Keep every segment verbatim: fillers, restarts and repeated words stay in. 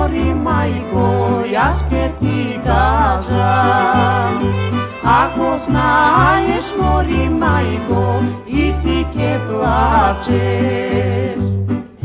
mori, majko, ja će ti kažem. Ako znaješ, mori, majko, i ti ke plačeš.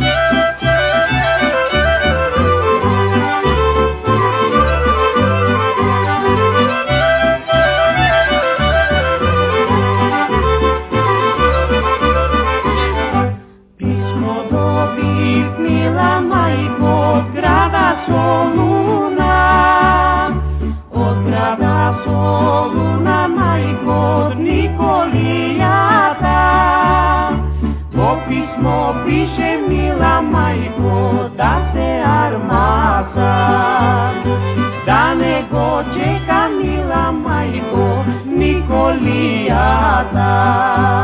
Mila majko, od grada Soluna, od grada Soluna, majko, od Nikolijata. To pismo piše, mila majko, da se armasa, da nego čeka, mila majko, Nikolijata.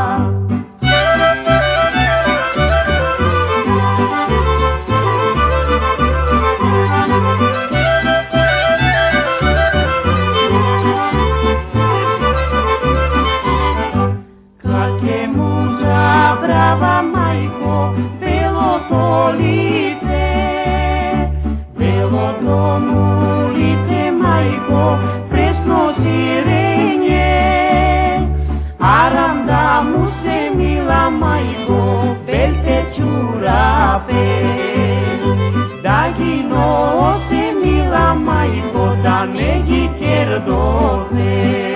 Brava majko, belo to lice, belo domu lice, majko, presno sirenje. Aram da mu se, mila majko, belte čurape, da gi nose, mila majko, da ne gi kerdofe.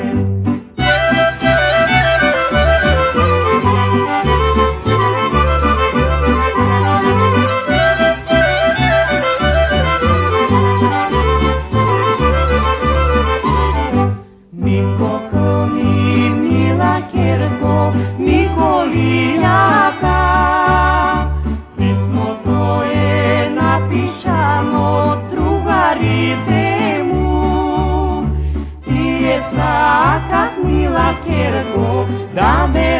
Nikolijata, pismo to je napisano drugarite mu. Ti je slakat, mila kerko, da me